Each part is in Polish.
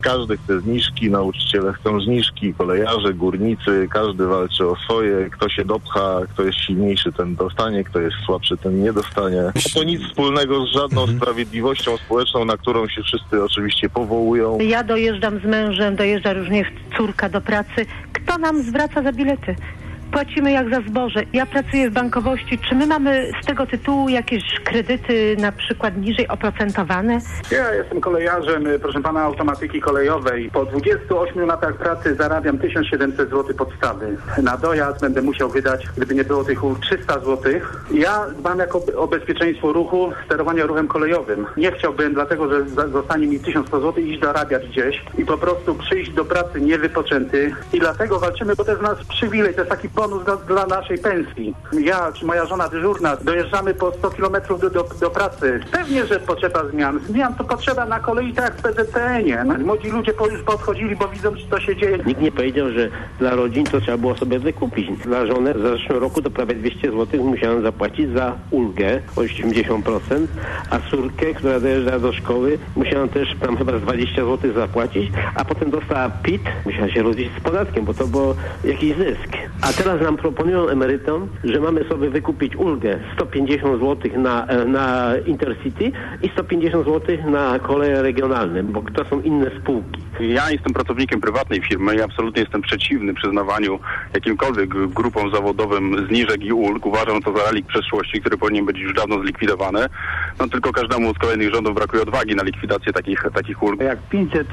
Każdy chce zniżki, nauczyciele chcą zniżki, kolejarze, górnicy, każdy walczy o swoje. Kto się dopcha, kto jest silniejszy, ten dostanie, kto jest słabszy, ten nie dostanie. To nic wspólnego z żadną sprawiedliwością społeczną, na którą się wszyscy oczywiście powołują. Ja dojeżdżam z mężem, dojeżdża również córka do pracy. Kto nam zwraca za bilety? Płacimy jak za zboże. Ja pracuję w bankowości. Czy my mamy z tego tytułu jakieś kredyty na przykład niżej oprocentowane? Ja jestem kolejarzem, proszę pana, automatyki kolejowej. Po 28 latach pracy zarabiam 1700 zł podstawy. Na dojazd będę musiał wydać, gdyby nie było tych 300 zł. Ja dbam jako o bezpieczeństwo ruchu, sterowania ruchem kolejowym. Nie chciałbym, dlatego że zostanie mi 1100 zł iść zarabiać gdzieś i po prostu przyjść do pracy niewypoczęty. I dlatego walczymy, bo to jest nasz przywilej, to jest taki bonus dla naszej pensji. Ja czy moja żona dyżurna dojeżdżamy po 100 km do pracy. Pewnie, że potrzeba zmian. Zmian to potrzeba na kolei, tak jak w PZPN-ie. Młodzi ludzie już podchodzili, bo widzą, co się dzieje. Nikt nie powiedział, że dla rodzin to trzeba było sobie wykupić. Dla żony w zeszłym roku to prawie 200 zł musiałem zapłacić za ulgę o 80%, a córkę, która dojeżdża do szkoły, musiałem też tam chyba 20 zł zapłacić, a potem dostała PIT, musiała się rozliczyć z podatkiem, bo to było jakiś zysk. A teraz nam proponują emerytom, że mamy sobie wykupić ulgę 150 zł na Intercity i 150 zł na koleje regionalne, bo to są inne spółki. Ja jestem pracownikiem prywatnej firmy i absolutnie jestem przeciwny przyznawaniu jakimkolwiek grupom zawodowym zniżek i ulg. Uważam to za relikt przeszłości, który powinien być już dawno zlikwidowany. No tylko każdemu z kolejnych rządów brakuje odwagi na likwidację takich ulg. Jak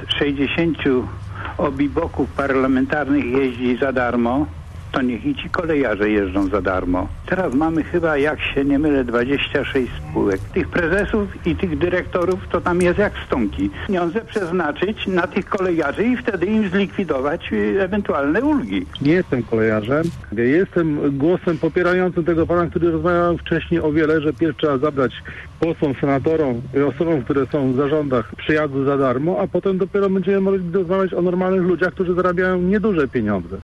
560 obiboków parlamentarnych jeździ za darmo, to niech i ci kolejarze jeżdżą za darmo. Teraz mamy chyba, jak się nie mylę, 26 spółek. Tych prezesów i tych dyrektorów to tam jest jak stonki. Pieniądze przeznaczyć na tych kolejarzy i wtedy im zlikwidować ewentualne ulgi. Nie jestem kolejarzem. Jestem głosem popierającym tego pana, który rozmawiał wcześniej o wiele, że pierw trzeba zabrać posłom, senatorom i osobom, które są w zarządach przyjazdu za darmo, a potem dopiero będziemy mogli rozmawiać o normalnych ludziach, którzy zarabiają nieduże pieniądze.